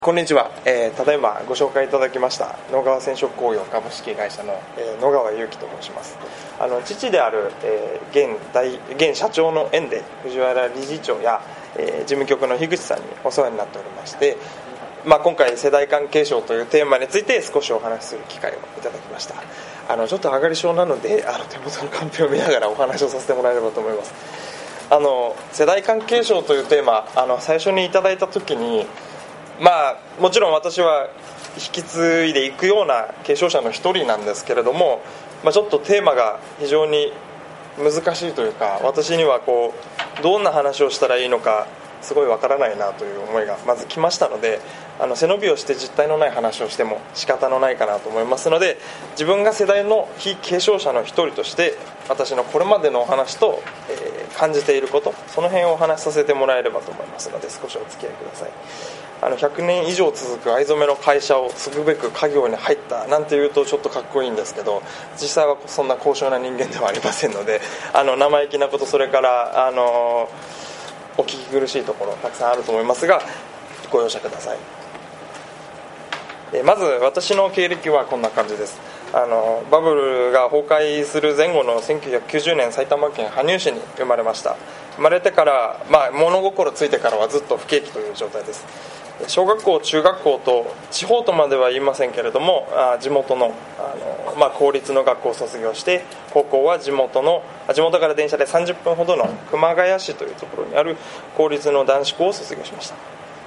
こんにちは、ただいまご紹介いただきました野川染色工業株式会社の、野川祐樹と申します。父である、現社長の縁で藤原理事長や、事務局の樋口さんにお世話になっておりまして、今回世代間継承というテーマについて少しお話しする機会をいただきました。ちょっと上がり症なので手元のカンペを見ながらお話をさせてもらえればと思います。世代間継承というテーマ最初にいただいた時にもちろん私は引き継いでいくような継承者の一人なんですけれども、ちょっとテーマが非常に難しいというか、私にはどんな話をしたらいいのかすごいわからないなという思いがまず来ましたので、背伸びをして実体のない話をしても仕方のないかなと思いますので、自分が世代の非継承者の一人として私のこれまでのお話と、感じていること、その辺をお話しさせてもらえればと思いますので、少しお付き合いください。100年以上続く藍染めの会社を継ぐべく家業に入ったなんていうとちょっとかっこいいんですけど、実際はそんな高尚な人間ではありませんので、生意気なこと、それからお聞き苦しいところたくさんあると思いますがご容赦ください。まず私の経歴はこんな感じです。バブルが崩壊する前後の1990年埼玉県羽生市に生まれました。生まれてから、物心ついてからはずっと不景気という状態です。小学校中学校と地方とまでは言いませんけれども、地元の、公立の学校を卒業して、高校は地元から電車で30分ほどの熊谷市というところにある公立の男子校を卒業しました。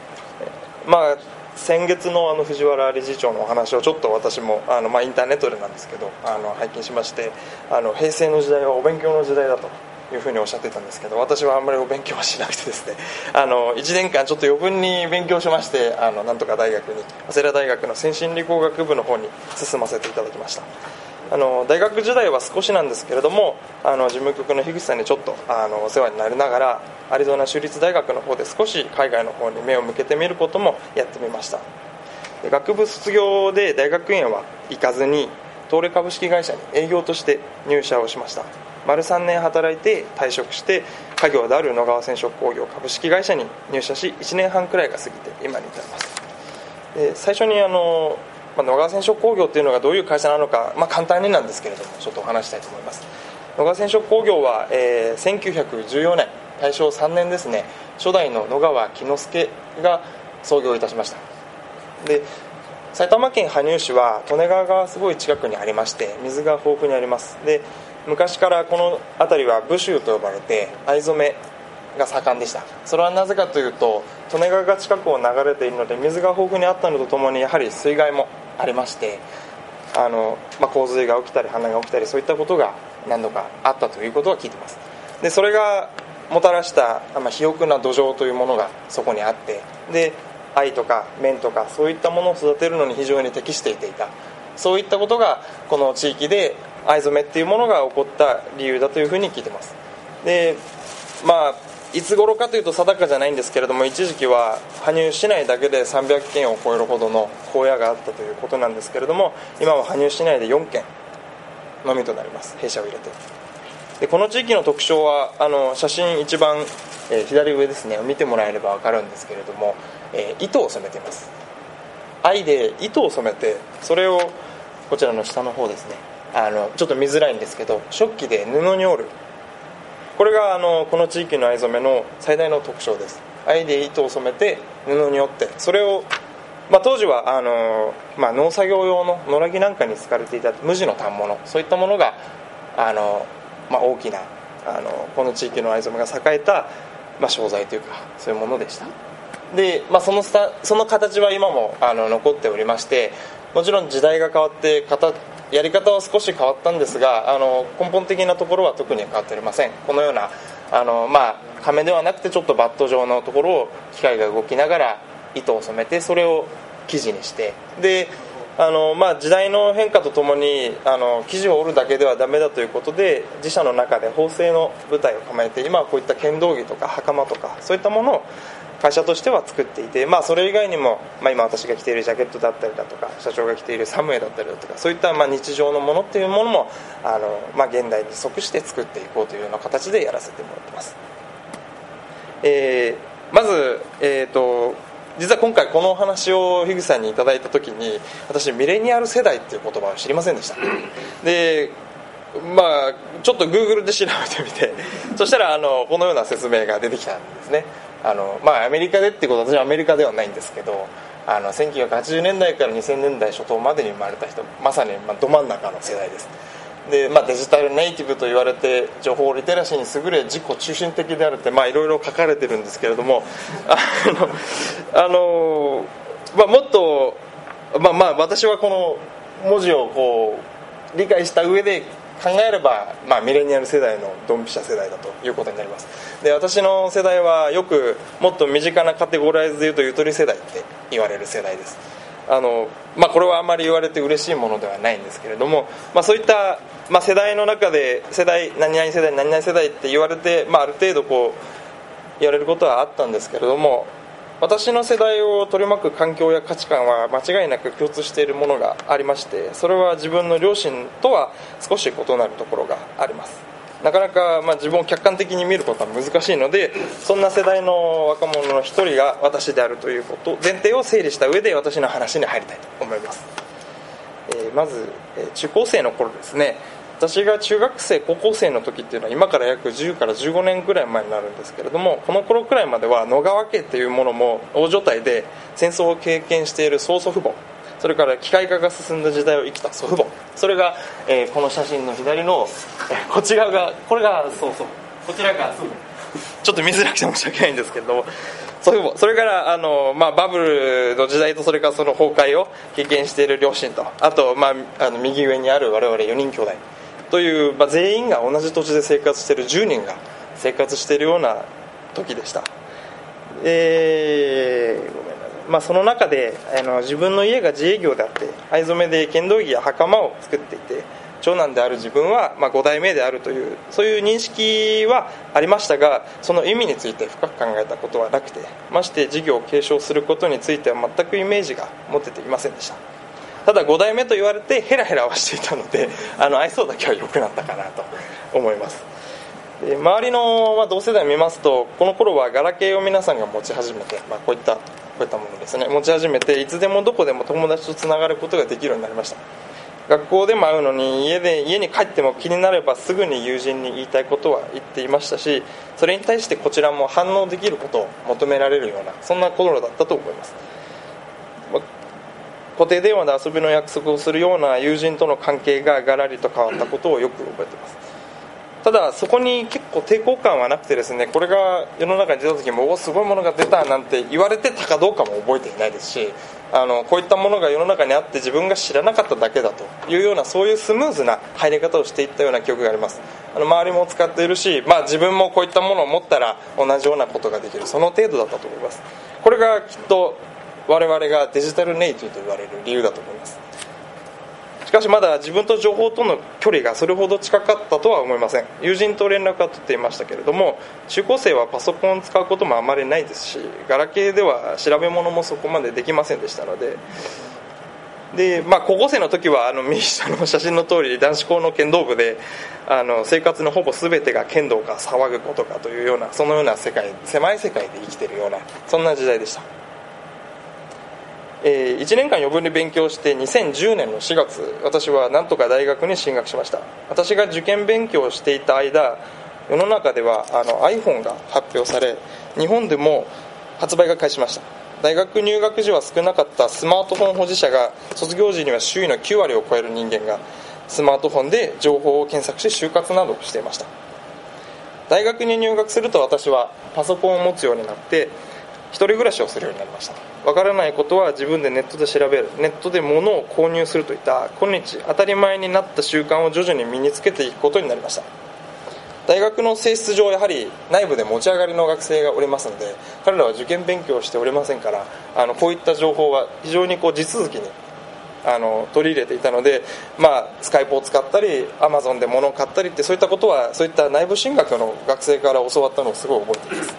先月の藤原理事長のお話をちょっと私もインターネットでなんですけど拝見しまして、平成の時代はお勉強の時代だというふうにおっしゃってたんですけど、私はあんまりお勉強はしなくてですね、1年間ちょっと余分に勉強しまして、なんとか大学に早稲田大学の先進理工学部の方に進ませていただきました。大学時代は少しなんですけれども、事務局の樋口さんにちょっとお世話になりながらアリゾナ州立大学の方で少し海外の方に目を向けてみることもやってみました。学部卒業で大学院は行かずに東レ株式会社に営業として入社をしました。丸3年働いて退職して家業である野川染色工業株式会社に入社し、1年半くらいが過ぎて今に至ります。最初に野川染色工業というのがどういう会社なのか、簡単になんですけれどもちょっとお話したいと思います。野川染色工業は、1914年大正3年ですね、初代の野川喜之助が創業いたしました。で、埼玉県羽生市は利根川がすごい近くにありまして、水が豊富にあります。で、昔からこの辺りは武州と呼ばれて藍染めが盛んでした。それはなぜかというと、利根川が近くを流れているので水が豊富にあったのとともに、やはり水害もありまして、洪水が起きたり氾濫が起きたり、そういったことが何度かあったということは聞いています。で、それがもたらした肥沃な土壌というものがそこにあって、で、藍とか綿とかそういったものを育てるのに非常に適していていた、そういったことがこの地域で藍染めっていうものが起こった理由だというふうに聞いてます。で、いつ頃かというと定かじゃないんですけれども、一時期は羽生市内だけで300軒を超えるほどの荒野があったということなんですけれども、今は羽生市内で4軒のみとなります、弊社を入れて。で、この地域の特徴は写真一番、左上ですねを見てもらえれば分かるんですけれども、糸を染めています。藍で糸を染めて、それをこちらの下の方ですね、ちょっと見づらいんですけど、織機で布に織る、これがこの地域の藍染めの最大の特徴です。藍で糸を染めて布に織って、それを、当時は農作業用の野良着なんかに使われていた無地の反物、そういったものが大きなこの地域の藍染めが栄えた、商材というかそういうものでした。で、その形は今も残っておりまして、もちろん時代が変わってやり方は少し変わったんですが、根本的なところは特に変わっておりません。このような亀ではなくてちょっとバット状のところを機械が動きながら糸を染めて、それを生地にして、で時代の変化とともに生地を織るだけではダメだということで、自社の中で縫製の部隊を構えて、今はこういった剣道着とか袴とかそういったものを会社としては作っていて、それ以外にも、今私が着ているジャケットだったりだとか、社長が着ているサムエだったりだとか、そういった日常のものっていうものも現代に即して作っていこうというような形でやらせてもらってます。まず、 実は今回このお話を樋口さんにいただいた時に、私ミレニアル世代っていう言葉を知りませんでした。でちょっと Google で調べてみて、そしたらこのような説明が出てきたんですね。アメリカでっていうことは、私はアメリカではないんですけど、1980年代から2000年代初頭までに生まれた人、まさにど真ん中の世代です。でデジタルネイティブと言われて、情報リテラシーに優れ自己中心的であるって、いろいろ書かれてるんですけれども、もっと、私はこの文字をこう理解した上で考えれば、ミレニアル世代のドンピシャ世代だということになります。で、私の世代はよくもっと身近なカテゴライズでいうとゆとり世代って言われる世代です。これはあまり言われて嬉しいものではないんですけれども、そういった、世代の中で何々世代何々世代って言われて、ある程度こう言われることはあったんですけれども、私の世代を取り巻く環境や価値観は間違いなく共通しているものがありまして、それは自分の両親とは少し異なるところがあります。なかなか自分を客観的に見ることは難しいので、そんな世代の若者の一人が私であるということ前提を整理した上で私の話に入りたいと思います。まず中高生の頃ですね。私が中学生高校生の時っていうのは今から約10から15年くらい前になるんですけれども、この頃くらいまでは野川家っていうものも大所帯で戦争を経験している曽祖父母、それから機械化が進んだ時代を生きた祖父母、それが、この写真の左の、こちらがこれが曽祖父、こちらが祖父母、ちょっと見づらくて申し訳ないんですけれども、祖父母、それからバブルの時代と、それからその崩壊を経験している両親と、あと、右上にある我々4人兄弟という、全員が同じ土地で生活している10人が生活しているような時でした。ごめんなさい。その中で自分の家が自営業であって、藍染めで剣道着や袴を作っていて、長男である自分は5代目であるという、そういう認識はありましたが、その意味について深く考えたことはなくて、まして事業を継承することについては全くイメージが持てていませんでした。ただ5代目と言われてヘラヘラはしていたので、愛想だけは良くなったかなと思います。で、周りの同世代を見ますと、この頃はガラケーを皆さんが持ち始めて、こういったものですね、持ち始めて、いつでもどこでも友達とつながることができるようになりました。学校でも会うのに、家に帰っても気になればすぐに友人に言いたいことは言っていましたし、それに対してこちらも反応できることを求められるような、そんな頃だったと思います。固定電話で遊びの約束をするような友人との関係がガラリと変わったことをよく覚えています。ただそこに結構抵抗感はなくてですね、これが世の中に出た時もすごいものが出たなんて言われてたかどうかも覚えていないですし、こういったものが世の中にあって自分が知らなかっただけだというような、そういうスムーズな入り方をしていったような記憶があります。周りも使っているし、自分もこういったものを持ったら同じようなことができる、その程度だったと思います。これがきっと我々がデジタルネイティブと言われる理由だと思います。しかしまだ自分と情報との距離がそれほど近かったとは思いません。友人と連絡は取っていましたけれども、中高生はパソコンを使うこともあまりないですし、ガラケーでは調べ物もそこまでできませんでしたので、高校生の時は右下の写真の通り、男子校の剣道部で生活のほぼ全てが剣道か騒ぐことかというような、そのような世界、狭い世界で生きているような、そんな時代でした。1年間余分に勉強して2010年の4月、私はなんとか大学に進学しました。私が受験勉強をしていた間、世の中ではiPhone が発表され、日本でも発売が開始しました。大学入学時は少なかったスマートフォン保持者が、卒業時には周囲の9割を超える人間がスマートフォンで情報を検索し就活などをしていました。大学に入学すると、私はパソコンを持つようになって一人暮らしをするようになりました。わからないことは自分でネットで調べる、ネットで物を購入するといった今日当たり前になった習慣を徐々に身につけていくことになりました。大学の性質上、やはり内部で持ち上がりの学生がおりますので、彼らは受験勉強をしておりませんから、こういった情報は非常に地続きに取り入れていたので、スカイプを使ったりアマゾンで物を買ったりって、そういったことはそういった内部進学の学生から教わったのをすごい覚えています。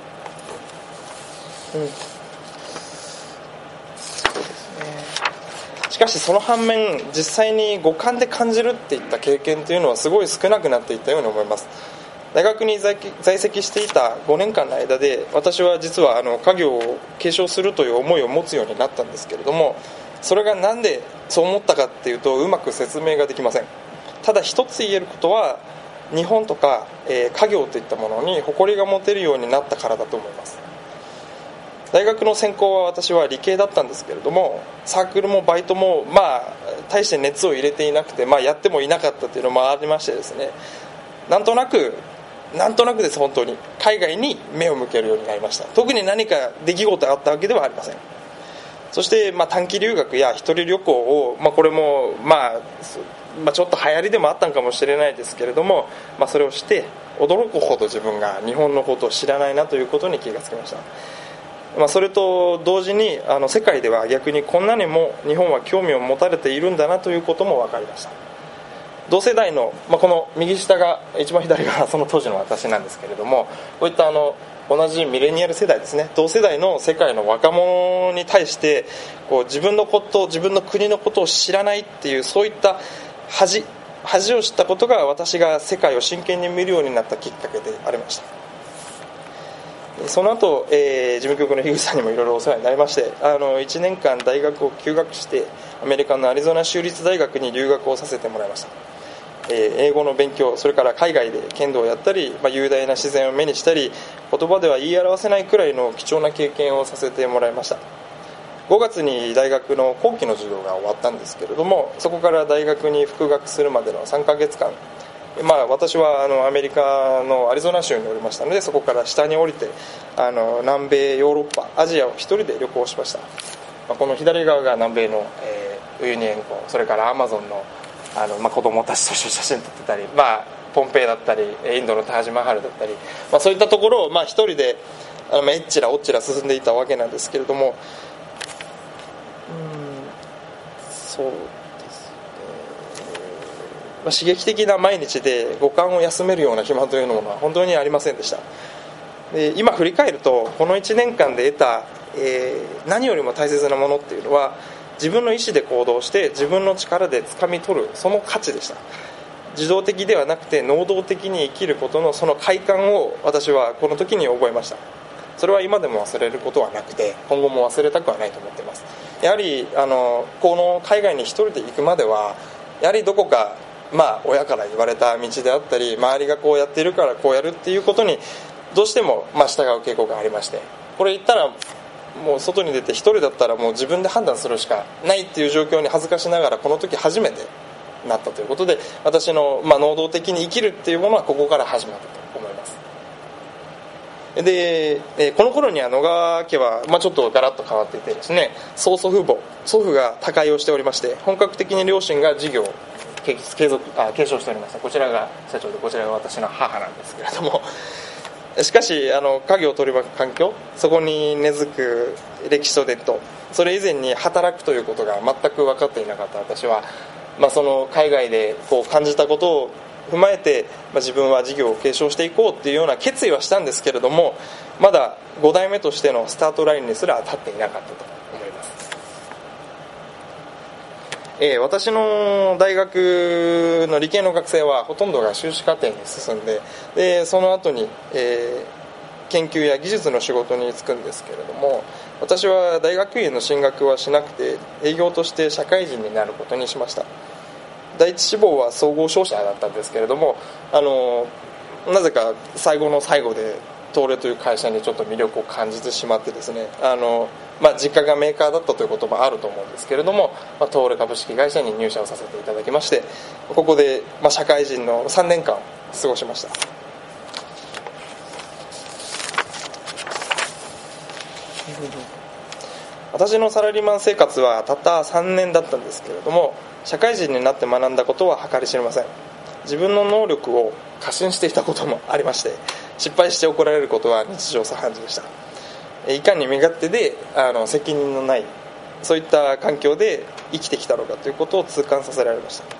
しかしその反面、実際に五感で感じるっていった経験というのはすごい少なくなっていったように思います。 大学に在籍していた5年間の間で、私は実は家業を継承するという思いを持つようになったんですけれども、それがなんでそう思ったかっていうとうまく説明ができません。ただ一つ言えることは、日本とか、家業といったものに誇りが持てるようになったからだと思います。大学の専攻は私は理系だったんですけれども、サークルもバイトも大して熱を入れていなくて、やってもいなかったというのもありましてですね、なんとなくです。本当に海外に目を向けるようになりました。特に何か出来事があったわけではありません。そして短期留学や一人旅行を、これもちょっと流行りでもあったのかもしれないですけれども、それをして驚くほど自分が日本のことを知らないなということに気がつきました。それと同時に世界では逆にこんなにも日本は興味を持たれているんだなということも分かりました。同世代の、この右下が一番左がその当時の私なんですけれども、こういった同じミレニアル世代ですね、同世代の世界の若者に対して自分の国のことを知らないっていう、そういった恥を知ったことが私が世界を真剣に見るようになったきっかけでありました。その後、事務局の樋口さんにもいろいろお世話になりまして、1年間大学を休学してアメリカのアリゾナ州立大学に留学をさせてもらいました。英語の勉強、それから海外で剣道をやったり、雄大な自然を目にしたり、言葉では言い表せないくらいの貴重な経験をさせてもらいました。5月に大学の後期の授業が終わったんですけれども、そこから大学に復学するまでの3ヶ月間、私はアメリカのアリゾナ州におりましたので、そこから下に降りて南米、ヨーロッパ、アジアを一人で旅行しました。この左側が南米の、ウユニ塩湖、それからアマゾンの子供たちと写真撮ってたり、ポンペイだったりインドのタージマハルだったり、そういったところを一人でえっちらおっちら進んでいたわけなんですけれども、そうですね、刺激的な毎日で五感を休めるような暇というのは本当にありませんでした。で、今振り返るとこの1年間で得た、何よりも大切なものっていうのは、自分の意思で行動して自分の力で掴み取るその価値でした。自動的ではなくて能動的に生きることのその快感を私はこの時に覚えました。それは今でも忘れることはなくて、今後も忘れたくはないと思っています。やはりこの海外に一人で行くまでは、やはりどこか親から言われた道であったり、周りがこうやっているからこうやるっていうことにどうしても従う傾向がありまして、これ言ったらもう外に出て一人だったらもう自分で判断するしかないっていう状況に恥ずかしながらこの時初めてなったということで、私の能動的に生きるっていうものはここから始まったと思います。で、この頃には野川家はちょっとガラッと変わっていてですね、曽祖父が他界をしておりまして、本格的に両親が事業を継承しておりました。こちらが社長で、こちらが私の母なんですけれども、しかし家業を取り巻く環境、そこに根付く歴史と伝統、それ以前に働くということが全く分かっていなかった私は、その海外で感じたことを踏まえて、自分は事業を継承していこうっていうような決意はしたんですけれども、まだ5代目としてのスタートラインにすら立っていなかったと思います。私の大学の理系の学生はほとんどが修士課程に進んで、その後に、研究や技術の仕事に就くんですけれども、私は大学院の進学はしなくて営業として社会人になることにしました。第一志望は総合商社だったんですけれども、なぜか最後の最後で東レという会社にちょっと魅力を感じてしまってですね、実家がメーカーだったということもあると思うんですけれども、東レ株式会社に入社をさせていただきまして、ここで、社会人の3年間を過ごしました。私のサラリーマン生活はたった3年だったんですけれども、社会人になって学んだことは計り知れません。自分の能力を過信していたこともありまして、失敗して怒られることは日常茶飯事でした。いかに身勝手で責任のないそういった環境で生きてきたのかということを痛感させられました。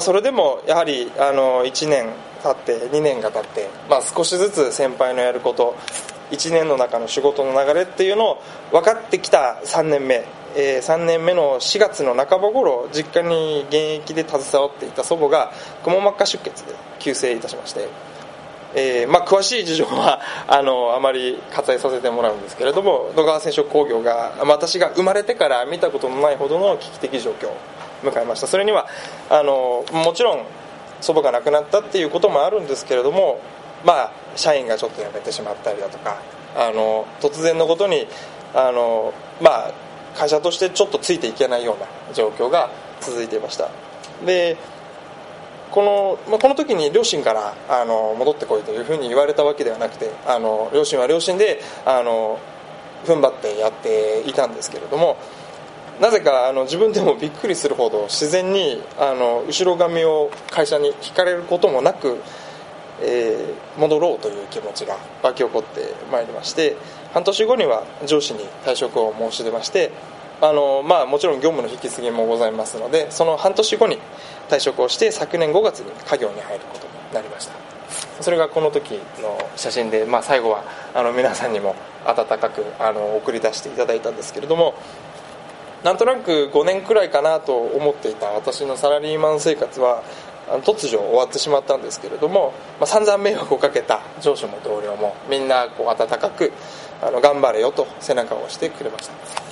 それでもやはり1年経って2年が経って、少しずつ先輩のやること、1年の中の仕事の流れっていうのを分かってきた3年目、 3年目の4月の半ば頃、実家に現役で携わっていた祖母がくも膜下出血で急逝いたしまして、詳しい事情はあまり割愛させてもらうんですけれども、野川染色工業が私が生まれてから見たことのないほどの危機的状況を迎えました。それにはもちろん祖母が亡くなったっていうこともあるんですけれども、社員がちょっと辞めてしまったりだとか、突然のことに会社としてちょっとついていけないような状況が続いていました。でこの時に両親から戻ってこいというふうに言われたわけではなくて、両親は両親で踏ん張ってやっていたんですけれども、なぜか自分でもびっくりするほど自然に後ろ髪を会社に引かれることもなく、戻ろうという気持ちが湧き起こってまいりまして、半年後には上司に退職を申し出まして、もちろん業務の引き継ぎもございますので、その半年後に退職をして昨年5月に家業に入ることになりました。それがこの時の写真で、最後は皆さんにも温かく送り出していただいたんですけれども、なんとなく5年くらいかなと思っていた私のサラリーマン生活は突如終わってしまったんですけれども、散々迷惑をかけた上司も同僚もみんな温かく頑張れよと背中を押してくれました。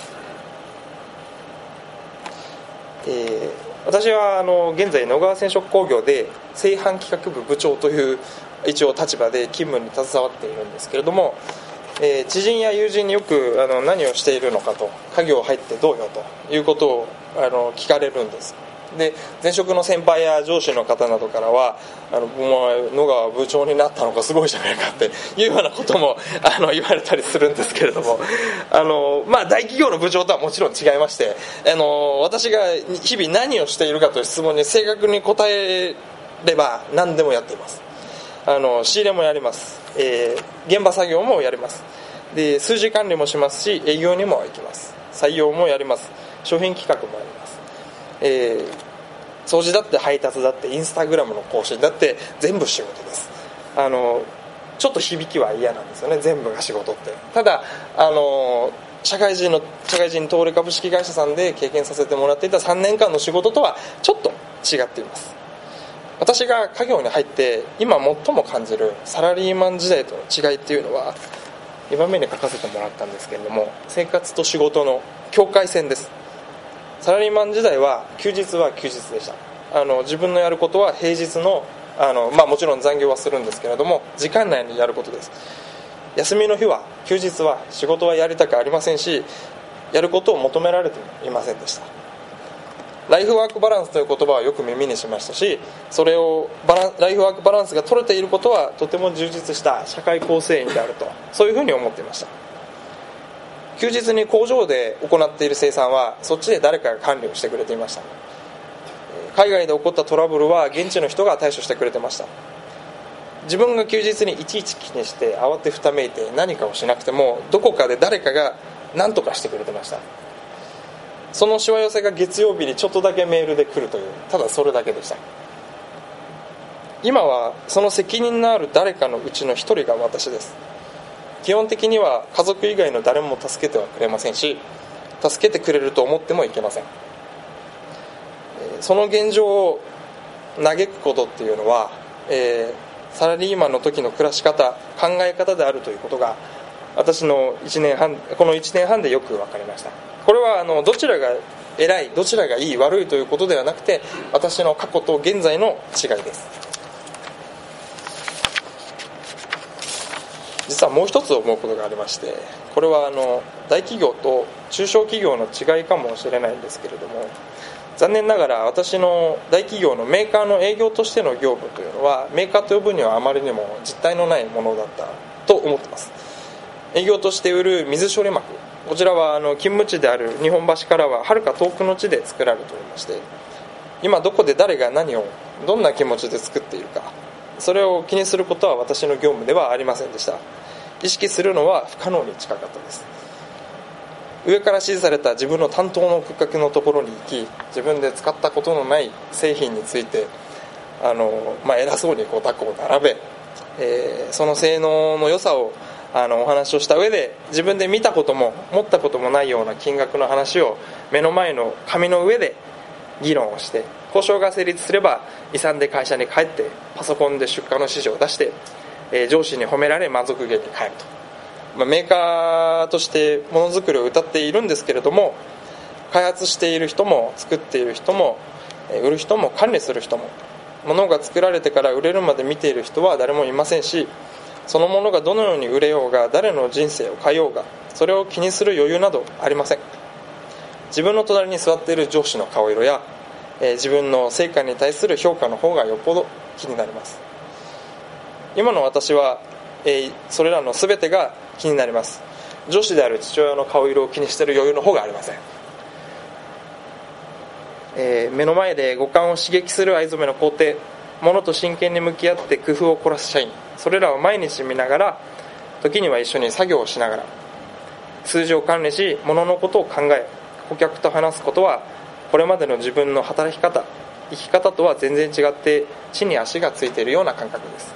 私は現在野川染色工業で製販企画部部長という一応立場で勤務に携わっているんですけれども、知人や友人によく何をしているのかと、家業入ってどうよということを聞かれるんです。で前職の先輩や上司の方などからは野川部長になったのがすごいじゃないかっていうようなことも言われたりするんですけれども、大企業の部長とはもちろん違いまして、私が日々何をしているかという質問に正確に答えれば何でもやっています。仕入れもやります、現場作業もやります。で数字管理もしますし、営業にも行きます。採用もやります。商品企画もやります。掃除だって配達だってインスタグラムの更新だって全部仕事です。ちょっと響きは嫌なんですよね、全部が仕事って。ただ社会人東レ株式会社さんで経験させてもらっていた3年間の仕事とはちょっと違っています。私が家業に入って今最も感じるサラリーマン時代との違いっていうのは、2番目に書かせてもらったんですけれども、生活と仕事の境界線です。サラリーマン時代は休日は休日でした。自分のやることは平日のもちろん残業はするんですけれども時間内にやることです。休みの日は休日は仕事はやりたくありませんし、やることを求められてもいませんでした。ライフワークバランスという言葉はよく耳にしましたし、それをライフワークバランスが取れていることはとても充実した社会構成員であると、そういうふうに思っていました。休日に工場で行っている生産はそっちで誰かが管理をしてくれていました。海外で起こったトラブルは現地の人が対処してくれてました。自分が休日にいちいち気にして慌てふためいて何かをしなくても、どこかで誰かが何とかしてくれてました。そのしわ寄せが月曜日にちょっとだけメールで来るという、ただそれだけでした。今はその責任のある誰かのうちの一人が私です。基本的には家族以外の誰も助けてはくれませんし、助けてくれると思ってもいけません。その現状を嘆くことっていうのは、サラリーマンの時の暮らし方、考え方であるということが私のこの1年半でよく分かりました。これはどちらが偉いどちらがいい悪いということではなくて、私の過去と現在の違いです。実はもう一つ思うことがありまして、これは大企業と中小企業の違いかもしれないんですけれども、残念ながら私の大企業のメーカーの営業としての業務というのは、メーカーと呼ぶにはあまりにも実体のないものだったと思っています。営業として売る水処理膜、こちらは勤務地である日本橋からははるか遠くの地で作られておりまして、今どこで誰が何をどんな気持ちで作っているか、それを気にすることは私の業務ではありませんでした。意識するのは不可能に近かったです。上から指示された自分の担当の区画のところに行き、自分で使ったことのない製品について偉そうにタコを並べ、その性能の良さをお話をした上で、自分で見たことも持ったこともないような金額の話を目の前の紙の上で議論をして、交渉が成立すれば遺産で会社に帰ってパソコンで出荷の指示を出して、上司に褒められ満足げに帰ると、メーカーとしてものづくりを謳っているんですけれども、開発している人も作っている人も売る人も管理する人も、物が作られてから売れるまで見ている人は誰もいませんし、そのものがどのように売れようが誰の人生を変えようがそれを気にする余裕などありません。自分の隣に座っている上司の顔色や自分の成果に対する評価の方がよっぽど気になります。今の私は、それらの全てが気になります。上司である父親の顔色を気にしている余裕の方がありません。目の前で五感を刺激する藍染めの工程、物と真剣に向き合って工夫を凝らす社員、それらを毎日見ながら、時には一緒に作業をしながら数字を管理し、物のことを考え、顧客と話すことはこれまでの自分の働き方、生き方とは全然違って地に足がついているような感覚です。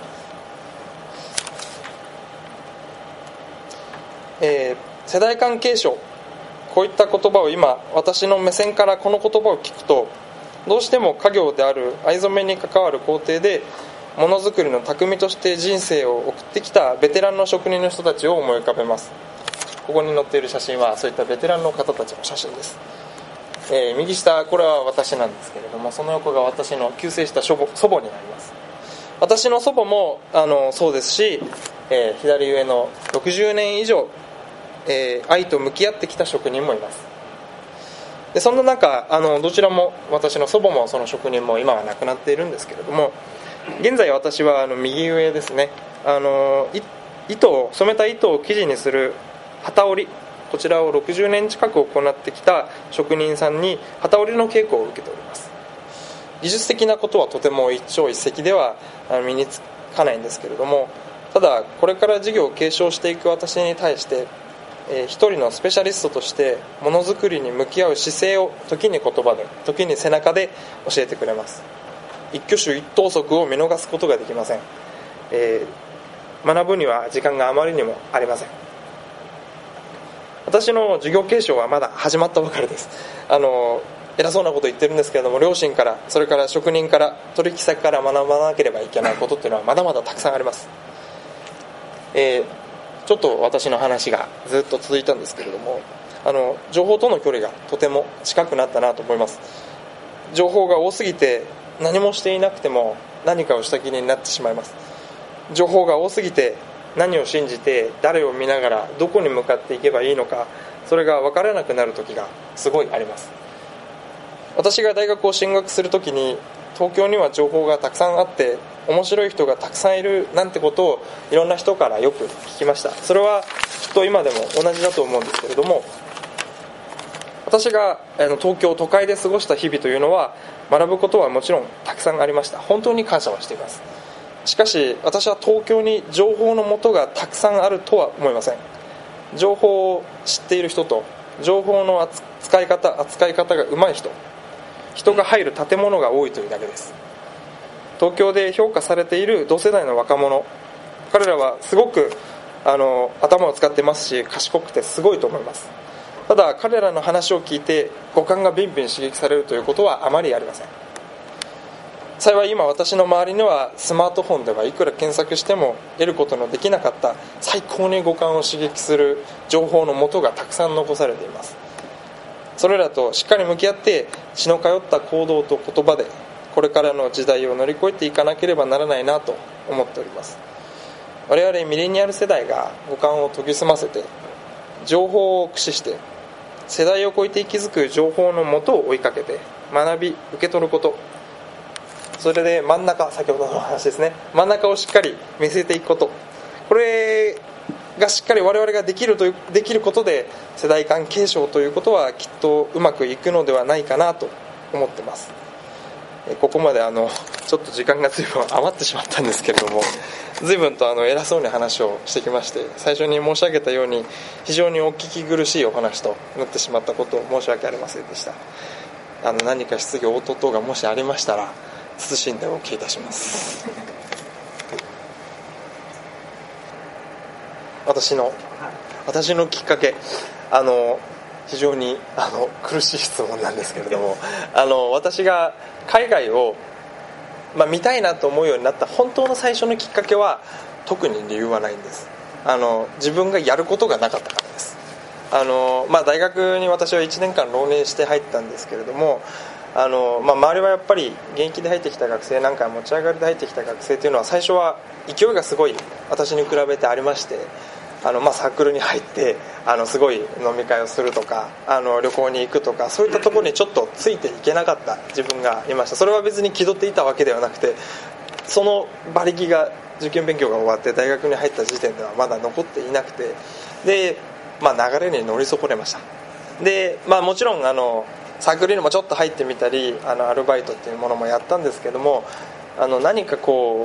世代間継承、こういった言葉を今私の目線からこの言葉を聞くと、どうしても家業である藍染めに関わる工程でものづくりの匠として人生を送ってきたベテランの職人の人たちを思い浮かべます。ここに載っている写真はそういったベテランの方たちの写真です。右下、これは私なんですけれども、その横が私の旧姓した祖母になります。私の祖母もそうですし、左上の60年以上、愛と向き合ってきた職人もいます。でそんな中どちらも、私の祖母もその職人も今は亡くなっているんですけれども、現在私は右上ですね、染めた糸を生地にする機織り、こちらを60年近く行ってきた職人さんに機織りの稽古を受けております。技術的なことはとても一朝一夕では身につかないんですけれども、ただこれから事業を継承していく私に対して一人のスペシャリストとしてものづくりに向き合う姿勢を時に言葉で時に背中で教えてくれます。一挙手一投足を見逃すことができません。学ぶには時間があまりにもありません。私の事業継承はまだ始まったばかりです。偉そうなこと言ってるんですけれども、両親から、それから職人から、取引先から学ばなければいけないことっていうのはまだまだたくさんあります。ちょっと私の話がずっと続いたんですけれども、情報との距離がとても近くなったなと思います。情報が多すぎて何もしていなくても何かをした気になってしまいます。情報が多すぎて何を信じて誰を見ながらどこに向かっていけばいいのか、それが分からなくなる時がすごいあります。私が大学を進学する時に東京には情報がたくさんあって面白い人がたくさんいるなんてことをいろんな人からよく聞きました。それはきっと今でも同じだと思うんですけれども、私が東京都会で過ごした日々というのは学ぶことはもちろんたくさんありました。本当に感謝はしています。しかし私は東京に情報の元がたくさんあるとは思いません。情報を知っている人と情報の扱い方が上手い人が入る建物が多いというだけです。東京で評価されている同世代の若者、彼らはすごく頭を使ってますし賢くてすごいと思います。ただ彼らの話を聞いて五感がビンビン刺激されるということはあまりありません。幸い今私の周りにはスマートフォンではいくら検索しても得ることのできなかった最高に五感を刺激する情報の元がたくさん残されています。それらとしっかり向き合って血の通った行動と言葉でこれからの時代を乗り越えていかなければならないなと思っております。我々ミレニアル世代が五感を研ぎ澄ませて情報を駆使して世代を超えて息づく情報の元を追いかけて学び受け取ること、それで真ん中、先ほどの話ですね、真ん中をしっかり見据えていくこと、これがしっかり我々ができることで世代間継承ということはきっとうまくいくのではないかなと思ってます。ここまでちょっと時間が随分余ってしまったんですけれども、随分と偉そうに話をしてきまして、最初に申し上げたように非常にお聞き苦しいお話となってしまったことを申し訳ありませんでした。何か質疑応答等がもしありましたら謹んでお受けいたします。 私のきっかけ、非常に苦しい質問なんですけれども私が海外を、見たいなと思うようになった本当の最初のきっかけは特に理由はないんです。自分がやることがなかったからです。大学に私は1年間浪人して入ったんですけれども周りはやっぱり現役で入ってきた学生なんか持ち上がりで入ってきた学生というのは最初は勢いがすごい私に比べてありましてサークルに入ってすごい飲み会をするとか旅行に行くとかそういったところにちょっとついていけなかった自分がいました。それは別に気取っていたわけではなくてその馬力が受験勉強が終わって大学に入った時点ではまだ残っていなくてで、流れに乗り損ねました。で、もちろんサークルにもちょっと入ってみたりアルバイトっていうものもやったんですけども何か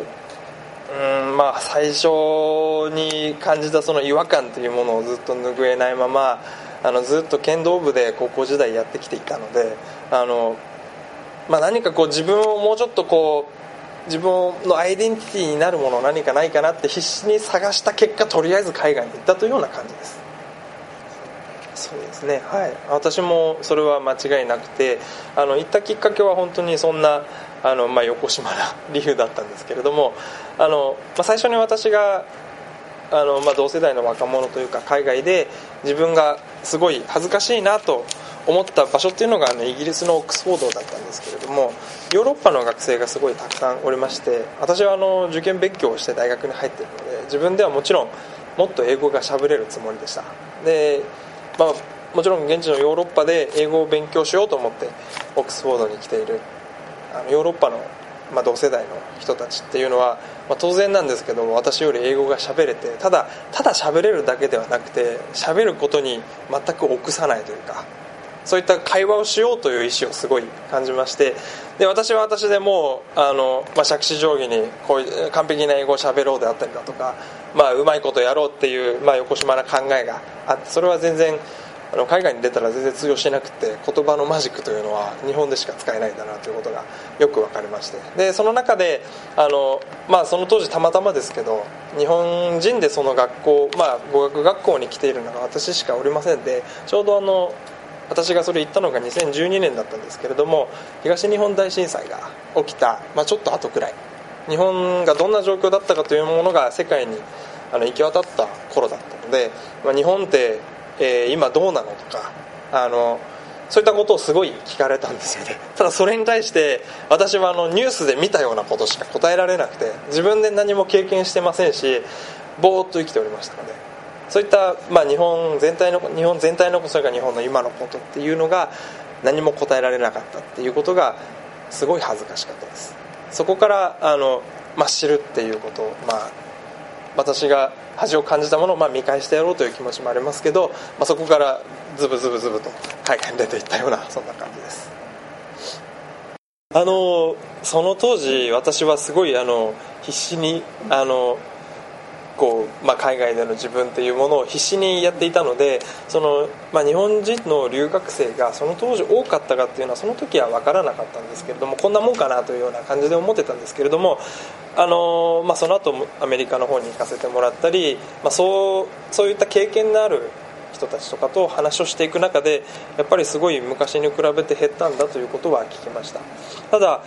最初に感じたその違和感というものをずっと拭えないままずっと剣道部で高校時代やってきていたので何か自分をもうちょっと自分のアイデンティティになるもの何かないかなって必死に探した結果とりあえず海外に行ったというような感じです。そうですね、はい、私もそれは間違いなくて行ったきっかけは本当にそんな横島な理由だったんですけれども最初に私が同世代の若者というか海外で自分がすごい恥ずかしいなと思った場所っていうのがイギリスのオックスフォードだったんですけれどもヨーロッパの学生がすごいたくさんおりまして私は受験勉強をして大学に入っているので自分ではもちろんもっと英語が喋れるつもりでした。でもちろん現地のヨーロッパで英語を勉強しようと思ってオックスフォードに来ているヨーロッパの、同世代の人たちっていうのは、当然なんですけども私より英語が喋れてただ喋れるだけではなくて喋ることに全く臆さないというかそういった会話をしようという意思をすごい感じましてで私は私でもう杓子定規にこういう完璧な英語を喋ろうであったりだとかうまいことやろうっていう、横島な考えがあってそれは全然海外に出たら全然通用しなくて言葉のマジックというのは日本でしか使えないんだなということがよく分かりましてでその中でその当時たまたまですけど日本人でその学校、語学学校に来ているのが私しかおりませんでちょうど私がそれ行ったのが2012年だったんですけれども東日本大震災が起きた、ちょっと後くらい日本がどんな状況だったかというものが世界に行き渡った頃だったので、日本って今どうなのとかそういったことをすごい聞かれたんですよね。ただそれに対して私はニュースで見たようなことしか答えられなくて自分で何も経験してませんしぼーっと生きておりましたのでそういった、日本全体のそれが日本の今のことっていうのが何も答えられなかったっていうことがすごい恥ずかしかったです。そこから知るっていうことを私が恥を感じたものを見返してやろうという気持ちもありますけど、そこからズブズブと海外に出ていったようなそんな感じです。その当時私はすごい必死に海外での自分っていうものを必死にやっていたので日本人の留学生がその当時多かったかっていうのはその時は分からなかったんですけれどもこんなもんかなというような感じで思ってたんですけれどもその後アメリカの方に行かせてもらったり、そういった経験のある人たちとかと話をしていく中でやっぱりすごい昔に比べて減ったんだということは聞きました。ただ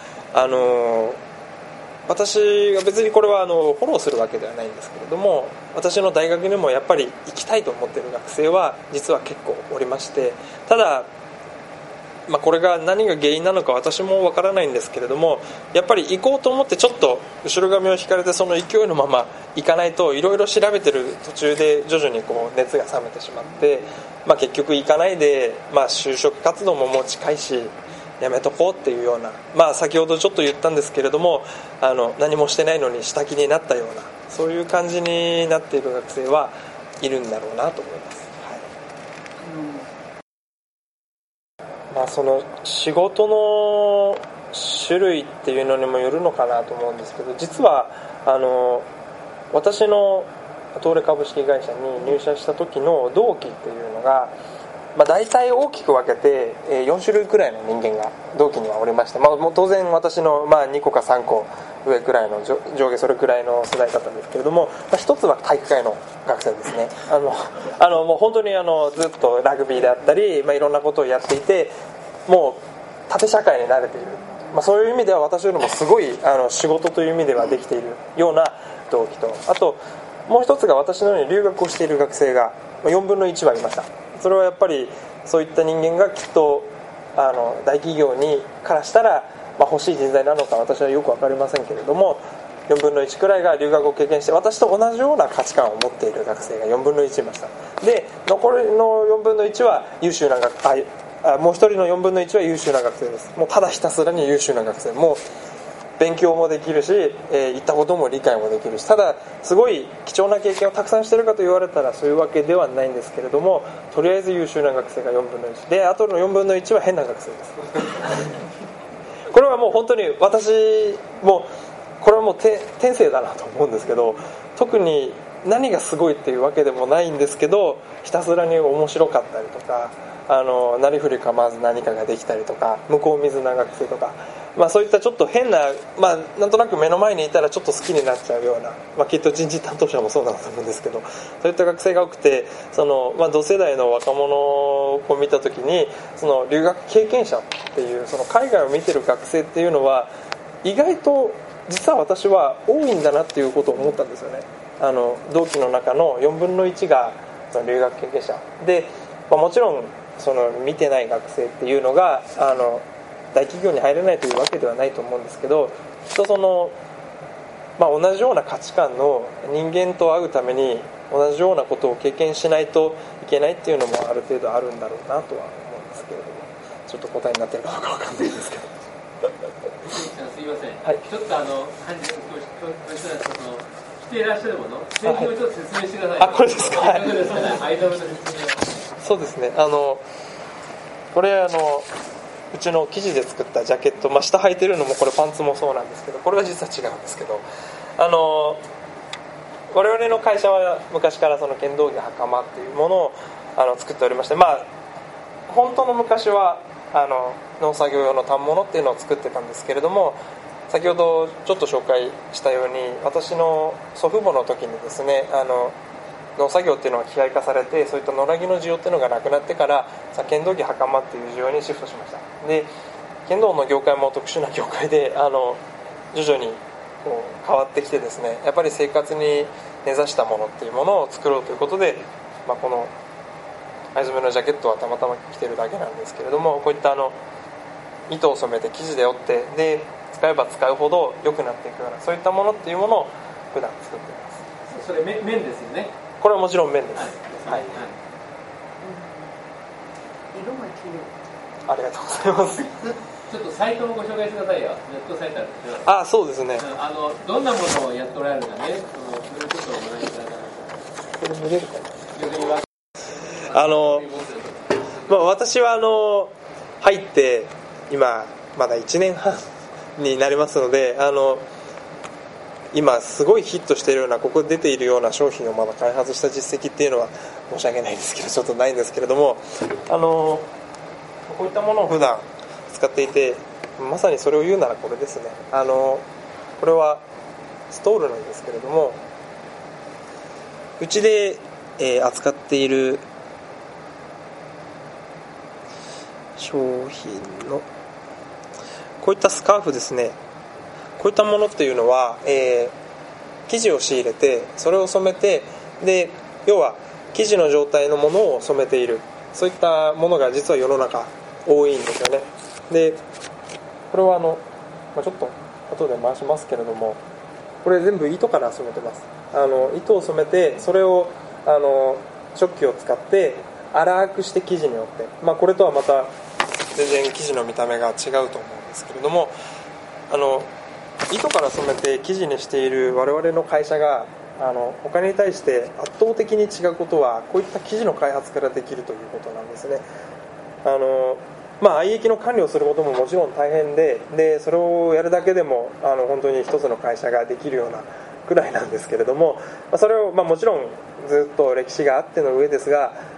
私が別にこれはフォローするわけではないんですけれども私の大学にもやっぱり行きたいと思っている学生は実は結構おりましてただこれが何が原因なのか私もわからないんですけれどもやっぱり行こうと思ってちょっと後ろ髪を引かれてその勢いのまま行かないといろいろ調べてる途中で徐々に熱が冷めてしまって、結局行かないで、就職活動ももう近いしやめとこうっていうような、先ほどちょっと言ったんですけれども何もしてないのに下気になったようなそういう感じになっている学生はいるんだろうなと思います。その仕事の種類っていうのにもよるのかなと思うんですけど実は私の東レ株式会社に入社した時の同期っていうのが、 大体大きく分けて4種類くらいの人間が同期にはおりまして、もう当然私の2個か3個上くらいの上下それくらいの世代だったんですけれども、一つは体育会の学生ですね。もう本当にずっとラグビーであったり、いろんなことをやっていて、もう縦社会に慣れている、そういう意味では私よりもすごい仕事という意味ではできているような同期と、あともう一つが私のように留学をしている学生が4分の1はいました。それはやっぱりそういった人間がきっと大企業にからしたら、欲しい人材なのか私はよく分かりませんけれども、4分の1くらいが留学を経験して私と同じような価値観を持っている学生が4分の1いました。で残りの4分の1は優秀なもう一人の4分の1は優秀な学生です。もうただひたすらに優秀な学生、もう勉強もできるし、言ったことも理解もできるし、ただすごい貴重な経験をたくさんしているかと言われたらそういうわけではないんですけれども、とりあえず優秀な学生が4分の1で、あとの4分の1は変な学生ですこれはもう本当に私もこれはもう天性だなと思うんですけど、特に何がすごいっていうわけでもないんですけど、ひたすらに面白かったりとか、なりふり構わず何かができたりとか、向こう水な学生とか、そういったちょっと変な、なんとなく目の前にいたらちょっと好きになっちゃうような、きっと人事担当者もそうだと思うんですけど、そういった学生が多くて、同世代の若者を見た時に、留学経験者っていう海外を見てる学生っていうのは意外と実は私は多いんだなっていうことを思ったんですよね。同期の中の4分の1が留学経験者で、もちろん見てない学生っていうのが大企業に入れないというわけではないと思うんですけど、きっと同じような価値観の人間と会うために同じようなことを経験しないといけないっていうのもある程度あるんだろうなとは思うんですけれども、ちょっと答えになってるかどうかわかんないですけどすいません、 はい、 ちょっと着ていらっしゃるもの、製品をちょっと説明してください。 これですか。 アイテムの説明を。 そうですね、これうちの生地で作ったジャケット、下履いてるのもこれパンツもそうなんですけど、これは実は違うんですけど、我々の会社は昔から剣道着袴っていうものを作っておりまして、本当の昔は農作業用の反物っていうのを作ってたんですけれども、先ほどちょっと紹介したように私の祖父母の時にですね、農作業っていうのが機械化されて、そういった野良着の需要っていうのがなくなってから剣道着袴っていう需要にシフトしました。で剣道の業界も特殊な業界で徐々にこう変わってきてですね、やっぱり生活に根ざしたものっていうものを作ろうということで、この藍染めのジャケットはたまたま着てるだけなんですけれども、こういった糸を染めて生地で織って、で使えば使うほど良くなっていくような、そういったものっていうものを普段作っています。 それ綿ですよね。 これはもちろん綿です。 はい。 色が綺麗。 ありがとうございます。 ちょっとサイトをご紹介してくださいよ。ネットサイトあるんですよ。 そうですね。 どんなものをやっておられるかね、それをちょっとご覧いただかないと。 これ見れるかな。 逆には私は入って今まだ1年半になりますので、今すごいヒットしているような、ここで出ているような商品をまだ開発した実績っていうのは申し訳ないんですけど、ちょっとないんですけれども、こういったものを普段使っていて、まさにそれを言うならこれですね。これはストールなんですけれども、うちで、扱っている商品のこういったスカーフですね。こういったものっていうのは、生地を仕入れてそれを染めて、で要は生地の状態のものを染めている、そういったものが実は世の中多いんですよね。でこれはちょっと後で回しますけれども、これ全部糸から染めてます。糸を染めて、それを織機を使って粗くして生地によって、これとはまた全然生地の見た目が違うと思うんですけれども、糸から染めて生地にしている我々の会社が他に対して圧倒的に違うことは、こういった生地の開発からできるということなんですね。愛液の管理をすることももちろん大変で、それをやるだけでも本当に一つの会社ができるようなくらいなんですけれども、それをもちろんずっと歴史があっての上ですが、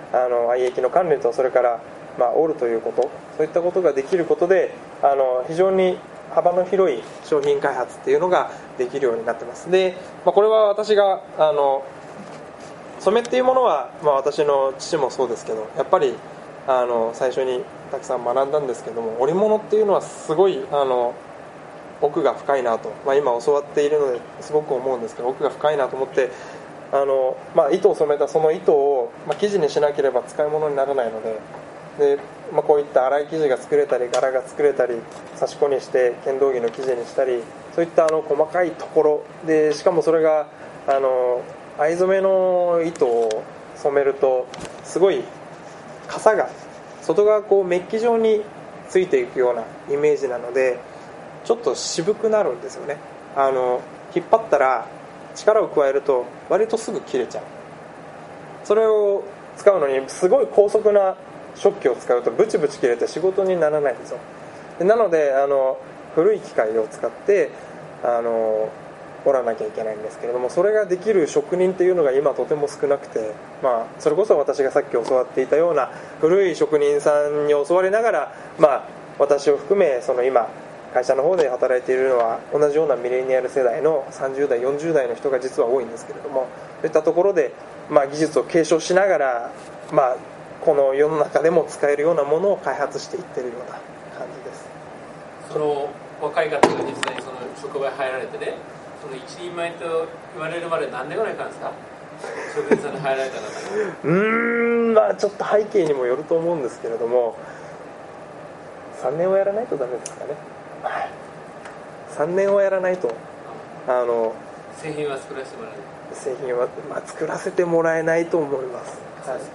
愛液の管理とそれから、織るということ、そういったことができることで非常に幅の広い商品開発っていうのができるようになってます。で、これは私が染めっていうものは、私の父もそうですけど、やっぱり最初にたくさん学んだんですけども、織物っていうのはすごい奥が深いなと、今教わっているのですごく思うんですけど、奥が深いなと思って、糸を染めたその糸を、生地にしなければ使い物にならないので、こういった粗い生地が作れたり柄が作れたり刺し子にして剣道着の生地にしたり、そういった細かいところで、しかもそれが藍染めの糸を染めるとすごい傘が外側こうメッキ状についていくようなイメージなので、ちょっと渋くなるんですよね。引っ張ったら力を加えると割とすぐ切れちゃう。それを使うのにすごい高速な織機を使うとブチブチ切れて仕事にならないんですよ。なので古い機械を使って折らなきゃいけないんですけれども、それができる職人っていうのが今とても少なくて、それこそ私がさっき教わっていたような古い職人さんに教わりながら、私を含め今会社の方で働いているのは同じようなミレニアル世代の30代40代の人が実は多いんですけれども、そういったところで、技術を継承しながら、この世の中でも使えるようなものを開発していってるような感じです。 その若い方が実際にその職場に入られてね、その一人前と言われるまで何年ぐらいかかるんですか、職人さんに入られた方に。 ちょっと背景にもよると思うんですけれども、3年はやらないとダメですかね。3年はやらないと製品は作らせてもらえる。 製品は、作らせてもらえないと思います。はい、ちょ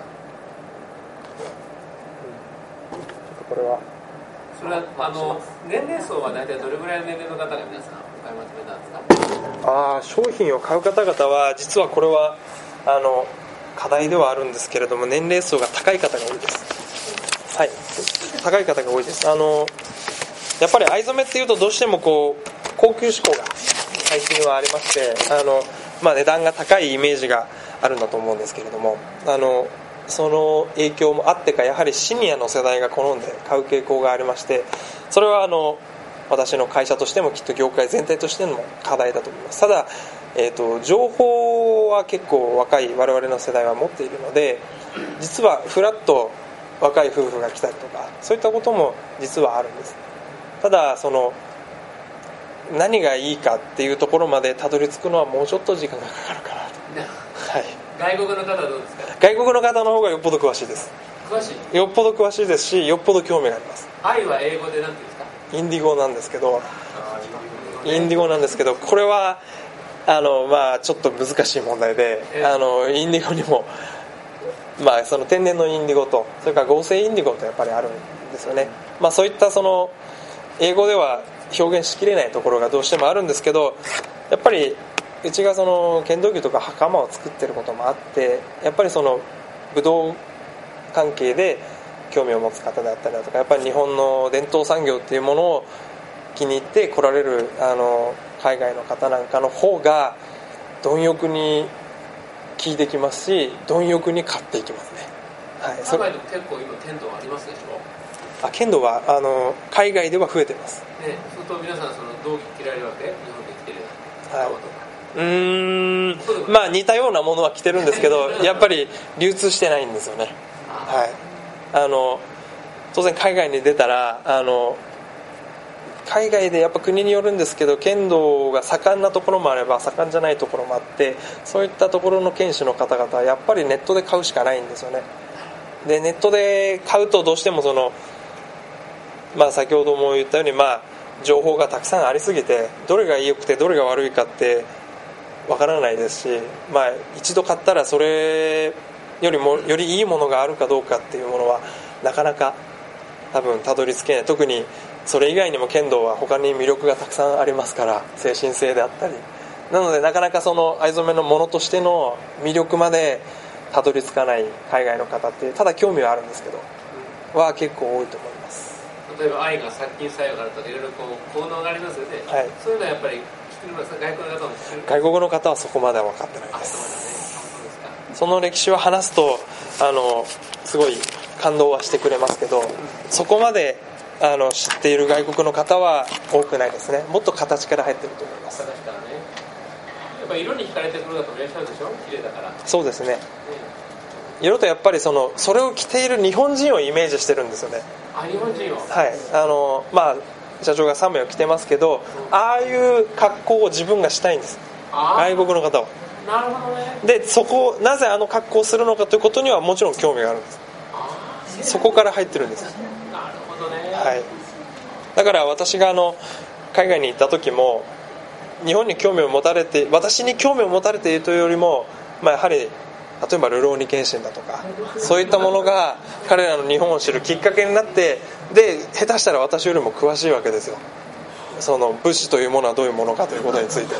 っとこれはそれは年齢層は大体どれぐらいの年齢の方が皆さんお買い求めなんですか。 商品を買う方々は実はこれは課題ではあるんですけれども、年齢層が高い方が多いです。はい、高い方が多いです。やっぱり藍染めっていうとどうしてもこう高級志向が最近はありまして、値段が高いイメージがあるんだと思うんですけれども、その影響もあってか、やはりシニアの世代が好んで買う傾向がありまして、それは私の会社としてもきっと業界全体としての課題だと思います。ただ、情報は結構若い我々の世代は持っているので、実はフラッと若い夫婦が来たりとか、そういったことも実はあるんです。ただ何がいいかっていうところまでたどり着くのはもうちょっと時間がかかるかなと。はい、 外国の方はどうですか。 外国の方の方がよっぽど詳しいです。 詳しい。 よっぽど詳しいですし、よっぽど興味があります。 愛は英語で何て言うんですか。 インディゴなんですけど、これはちょっと難しい問題で、インディゴにもその天然のインディゴと、それから合成インディゴとやっぱりあるんですよね。そういった英語では表現しきれないところがどうしてもあるんですけど、やっぱりうちが剣道着とか袴を作ってることもあって、やっぱり武道関係で興味を持つ方であったりだとか、やっぱり日本の伝統産業っていうものを気に入って来られる海外の方なんかの方が貪欲に聞いてきますし、貪欲に買っていきますね。はい、 海外でも結構今剣道ありますでしょ。 剣道は海外では増えてます。 ね、そうすると皆さん道着着られるわけ、日本で着てるとか。似たようなものは着てるんですけど、やっぱり流通してないんですよね。はい、当然海外に出たら海外でやっぱ国によるんですけど、剣道が盛んなところもあれば盛んじゃないところもあって、そういったところの剣士の方々はやっぱりネットで買うしかないんですよね。でネットで買うとどうしても先ほども言ったように、情報がたくさんありすぎて、どれが良くてどれが悪いかってわからないですし、一度買ったらそれよりもよりいいものがあるかどうかっていうものはなかなか多分たどり着けない。特にそれ以外にも剣道は他に魅力がたくさんありますから、精神性であったり、なのでなかなか藍染めのものとしての魅力までたどり着かない海外の方って、ただ興味はあるんですけど、は結構多いと思います。 例えば愛が殺菌作用があるとかいろいろ効能がありますよね。はい、そういうのはやっぱり知ってるのは外国の方も知ってる。 外国の方はそこまでは分かってないです。 その歴史を話すとすごい感動はしてくれますけど、そこまで知っている外国の方は多くないですね。もっと形から入ってると思います。 形からね、やっぱ色に惹かれてくる方もいらっしゃるでしょ、綺麗だから。 そうですね、色とやっぱりそれを着ている日本人をイメージしてるんですよね。 日本人を、 はい、社長が3名を着てますけど、ああいう格好を自分がしたいんです、外国の方は。 なるほどね。 でなぜ格好をするのかということにはもちろん興味があるんです。そこから入ってるんです。 なるほどね。 はい、だから私が海外に行った時も日本に興味を持たれて、私に興味を持たれているというよりも、やはり例えばルローニケンシンだとかそういったものが彼らの日本を知るきっかけになって、で下手したら私よりも詳しいわけですよ。その武士というものはどういうものかということについて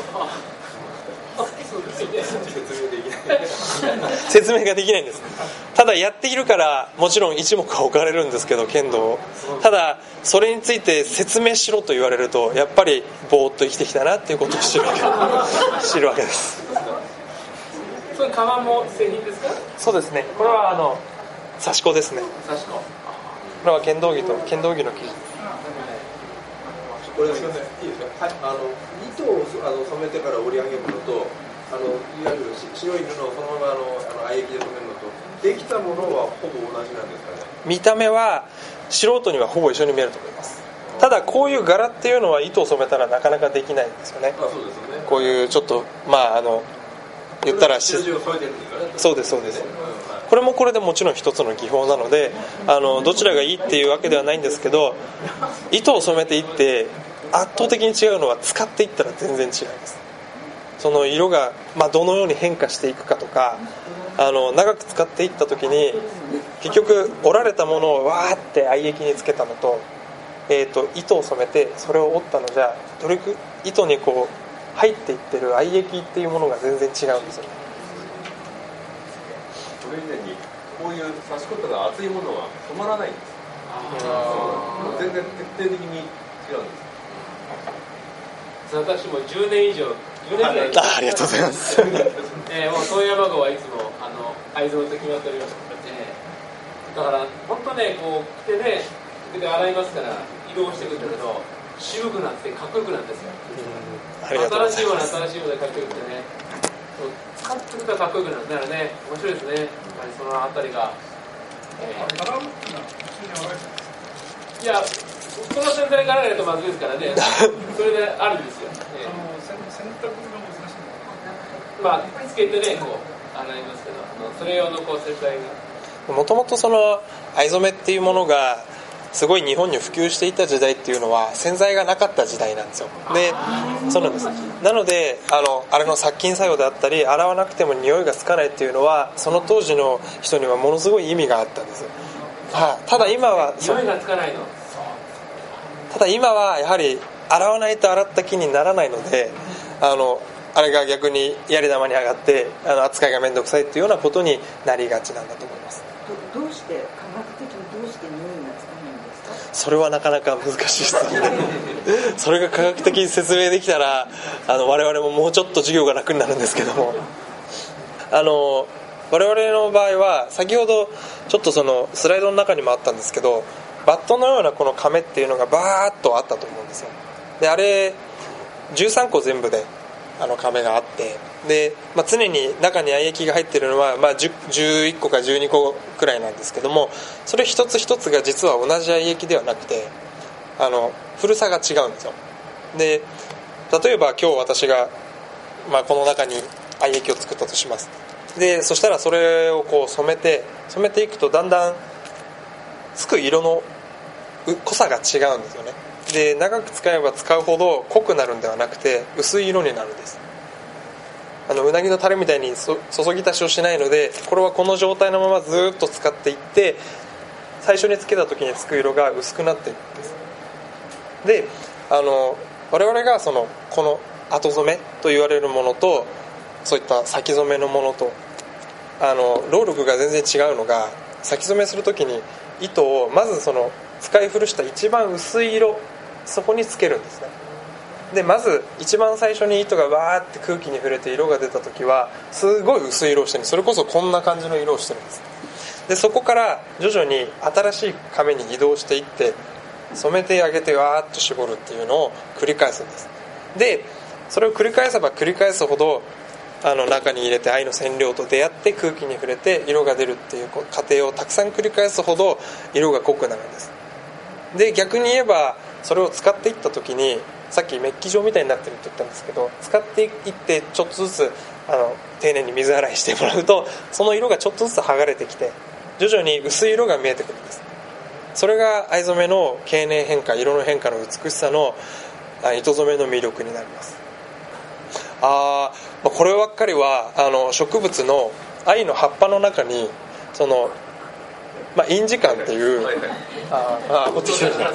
説明ができないんです。ただやっているからもちろん一目は置かれるんですけど、剣道を。ただそれについて説明しろと言われるとやっぱりぼーっと生きてきたなっていうことを知るわけです。 それ革も製品ですか？ そうですね、これは刺し子ですね。 刺し子、これは剣道着の生地です。 これすみません、いいですか？はい、糸を染めてから織り上げるのと、いわゆる白い布をそのまま藍液で染めるのと、できたものはほぼ同じなんですかね？ 見た目は素人にはほぼ一緒に見えると思います。ただこういう柄っていうのは糸を染めたらなかなかできないんですよね。 そうですよね。 こういうちょっと言ったらそうですそうです。これもこれでもちろん一つの技法なのでどちらがいいっていうわけではないんですけど、糸を染めていって圧倒的に違うのは使っていったら全然違います。その色がどのように変化していくかとか長く使っていった時に結局織られたものをわーって藍液につけたのと、糸を染めてそれを織ったのじゃ糸にこう入っていってる藍液っていうものが全然違うんですよね。 それ以前にこういう刺し子とか厚いものは染まらないんです。全然徹底的に違うんです。 私も10年以上10年ぐらいありがとうございます。 もう遠山号はいつも愛蔵と決まっておりますので、だから本当ねこう着てねで洗いますから色をしてくるんだけど渋くなってかっこよくなるんですよ。新しいもの新しいものでかっこよくてね、使ってくとかっこよくなる。だからね面白いですね。やっぱりそのあたりが、いやこの洗剤が洗わないとまずいですからね。それであるんですよ。 洗濯が難しい。 つけてねこう洗いますけど、それ用のこう洗剤が。 もともとその藍染めっていうものがすごい日本に普及していた時代っていうのは洗剤がなかった時代なんですよ。で、そうなんです。なのであれの殺菌作用であったり洗わなくても匂いがつかないっていうのはその当時の人にはものすごい意味があったんです。ただ今は匂いがつかないの。 ただ今はやはり洗わないと洗った気にならないのであれが逆にやり玉に上がって扱いが面倒くさいっていうようなことになりがちなんだと思います。 どうして科学的にどうして匂いがつかないんですか？ それはなかなか難しい質問でそれが科学的に説明できたら我々ももうちょっと授業が楽になるんですけども我々の場合は先ほどちょっとそのスライドの中にもあったんですけどバットのようなこの亀っていうのがバーッとあったと思うんですよ。であれ13個全部で亀があってで、常に中に藍液が入っているのは、11個か12個くらいなんですけどもそれ一つ一つが実は同じ藍液ではなくて古さが違うんですよ。で例えば今日私が、この中に藍液を作ったとします。でそしたらそれをこう染めていくとだんだんつく色の濃さが違うんですよね。で長く使えば使うほど濃くなるんではなくて薄い色になるんです。うなぎのタレみたいに注ぎ足しをしないのでこれはこの状態のままずっと使っていって最初につけた時につく色が薄くなっていくんです。で我々がこの後染めと言われるものとそういった先染めのものと労力が全然違うのが先染めする時に糸をまず使い古した一番薄い色そこにつけるんですね。 でまず一番最初に糸がわーって空気に触れて色が出た時はすごい薄い色をしてる。それこそこんな感じの色をしてるんです。でそこから徐々に新しい紙に移動していって染めてあげてわーっと絞るっていうのを繰り返すんです。でそれを繰り返せば繰り返すほど中に入れて藍の染料と出会って空気に触れて色が出るっていう過程をたくさん繰り返すほど色が濃くなるんです。で逆に言えばそれを使っていった時にさっきメッキ状みたいになってるって言ったんですけど、使っていってちょっとずつ丁寧に水洗いしてもらうとその色がちょっとずつ剥がれてきて徐々に薄い色が見えてくるんです。それが藍染めの経年変化、色の変化の美しさの糸染めの魅力になります。こればっかりは植物の藍の葉っぱの中に印字管っていう持ってきてるじゃん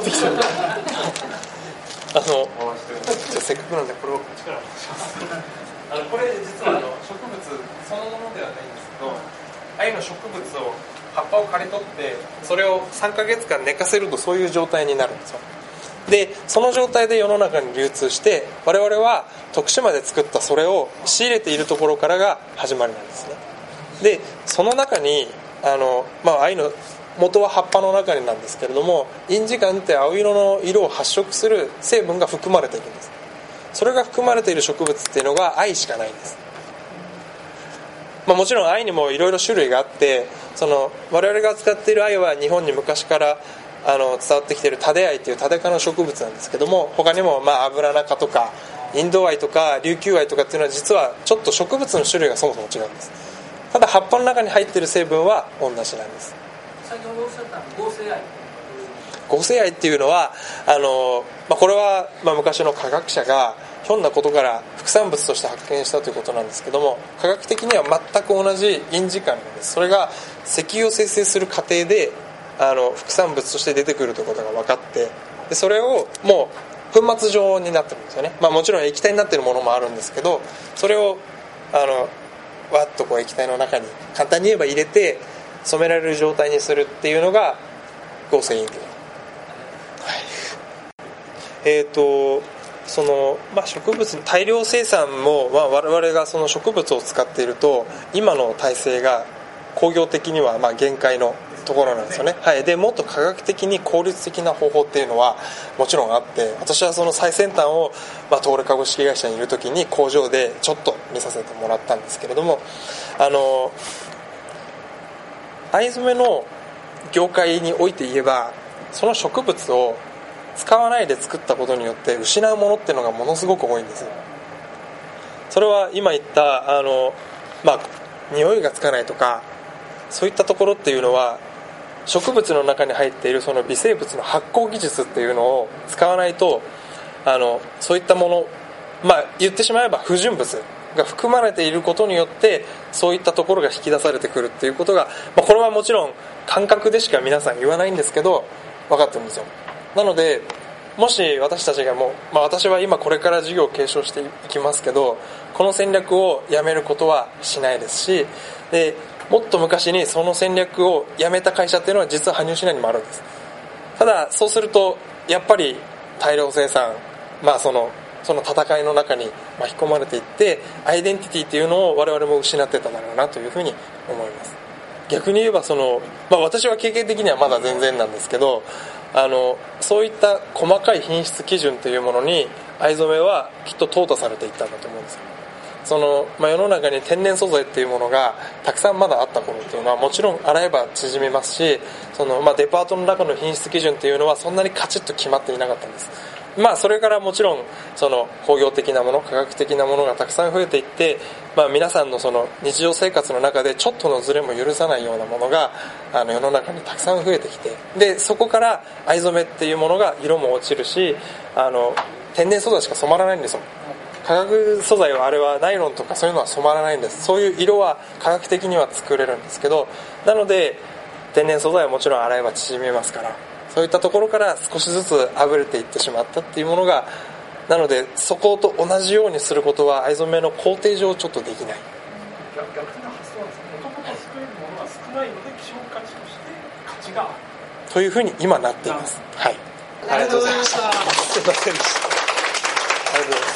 せっかくなんでこれをこれ実は植物そのものではないんですけど、藍の植物を葉っぱを刈り取ってそれを3ヶ月間寝かせるとそういう状態になるんですよ。でその状態で世の中に流通して我々は徳島で作ったそれを仕入れているところからが始まりなんですね。でその中に藍の元は葉っぱの中になんですけれども印字管って青色の色を発色する成分が含まれているんです。それが含まれている植物っていうのが藍しかないんです。もちろん藍にもいろいろ種類があって我々が使っている藍は日本に昔から伝わってきているタデ藍というタデ科の植物なんですけども、他にもアブラナ科とかインド藍とか琉球藍とかっていうのは実はちょっと植物の種類がそもそも違うんです。ただ葉っぱの中に入っている成分は同じなんです。 先ほどおっしゃった合成藍、 合成藍っていうのはこれは昔の科学者がひょんなことから副産物として発見したということなんですけども、科学的には全く同じ印字管なんです。それが石油を生成する過程で副産物として出てくるということが分かって、でそれをもう粉末状になってるんですよね。もちろん液体になってるものもあるんですけど、それをわっと液体の中に簡単に言えば入れて染められる状態にするっていうのが合成印という、植物の大量生産も、我々がその植物を使っていると今の体制が工業的には限界のところなんですよね。でもっと科学的に効率的な方法っていうのはもちろんあって、私はその最先端を東レ株式会社にいる時に工場でちょっと見させてもらったんですけれども、藍染めの業界において言えばその植物を使わないで作ったことによって失うものっていうのがものすごく多いんです。それは今言った匂いがつかないとかそういったところっていうのは植物の中に入っているその微生物の発酵技術っていうのを使わないとそういったもの、言ってしまえば不純物が含まれていることによってそういったところが引き出されてくるっていうことが、これはもちろん感覚でしか皆さん言わないんですけど分かってるんですよ。なのでもし私たちが私は今これから事業を継承していきますけど、この戦略をやめることはしないですし、でもっと昔にその戦略をやめた会社っていうのは実は羽生市内にもあるんです。ただそうするとやっぱり大量生産、その戦いの中に巻き込まれていってアイデンティティっていうのを我々も失ってただろうなというふうに思います。逆に言えば私は経験的にはまだ全然なんですけど、そういった細かい品質基準というものに藍染めはきっと淘汰されていったんだと思うんですよ。世の中に天然素材っていうものがたくさんまだあった頃っていうのはもちろん洗えば縮みますし、デパートの中の品質基準っていうのはそんなにカチッと決まっていなかったんです。それからもちろん工業的なもの、科学的なものがたくさん増えていって、皆さんの日常生活の中でちょっとのズレも許さないようなものが世の中にたくさん増えてきて、でそこから藍染めっていうものが色も落ちるし天然素材しか染まらないんですよ。化学素材はあれはナイロンとかそういうのは染まらないんです。そういう色は科学的には作れるんですけど、なので天然素材はもちろん洗えば縮みますから、そういったところから少しずつあぶれていってしまったっていうものが、なのでそこと同じようにすることは藍染めの工程上ちょっとできない。 逆な発想なんですね。もともと作れるものが少ないので希少価値として価値があるというふうに今なっています。はい、 ありがとうございました。 すいませんでした。 りがとうございます。